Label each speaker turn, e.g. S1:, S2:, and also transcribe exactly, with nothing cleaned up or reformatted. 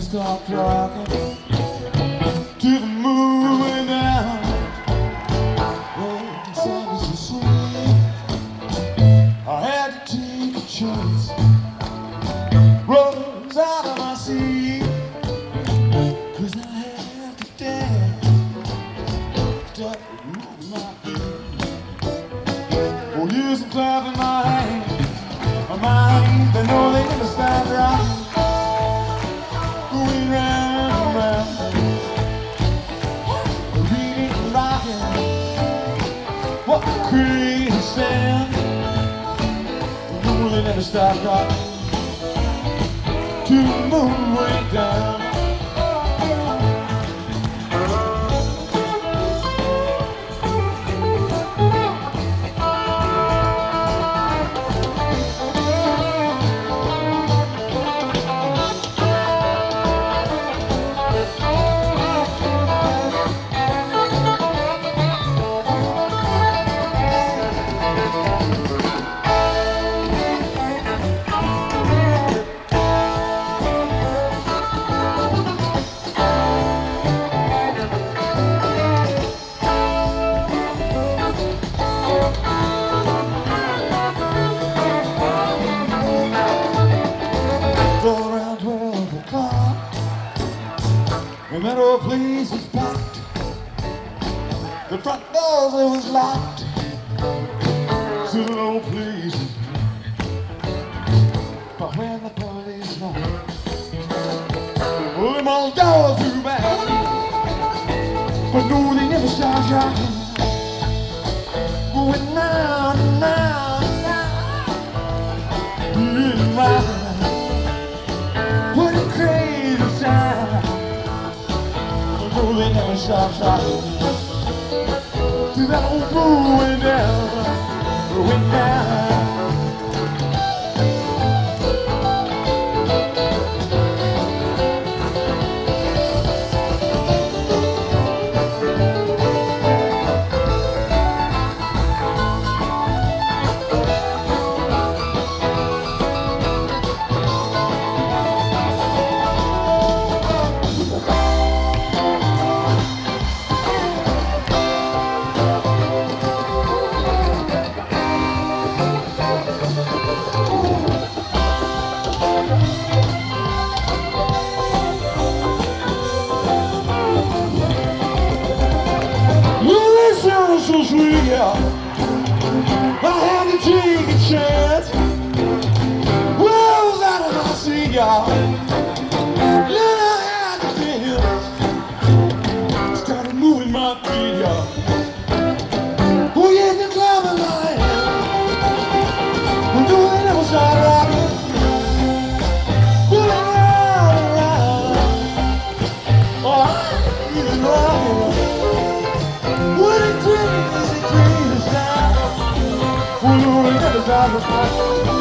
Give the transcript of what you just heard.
S1: start rocking to the moving down. Oh, the sun is so sweet. I had to take a chance. Rose out of my seat, 'cause I had to dance. Start moving my feet. Oh, using clap in my hand. My mind, they know they never stop rocking. Going round and round, reading and rocking. What a crazy sound. No, they never stop rocking. To the moon way down. And that old place was packed. The front doors, it was locked. So the old place. But when the police knocked, pull them all doors through back. But no, they never stopped rocking. Going now, now, now. Really rocking. What a crazy time. Oh, they never stop rocking. To that old going down, going down. So sweet, yeah. I had to take a chance. Well, I was out of my seat, y'all. Then I had to dance. Started moving my feet, y'all. Oh, yeah, the club is lying. Do they never start rocking? Pull it round and round. Oh, I ain't even rocking. What a crazy, crazy sound. Oh, no, they never stop rocking.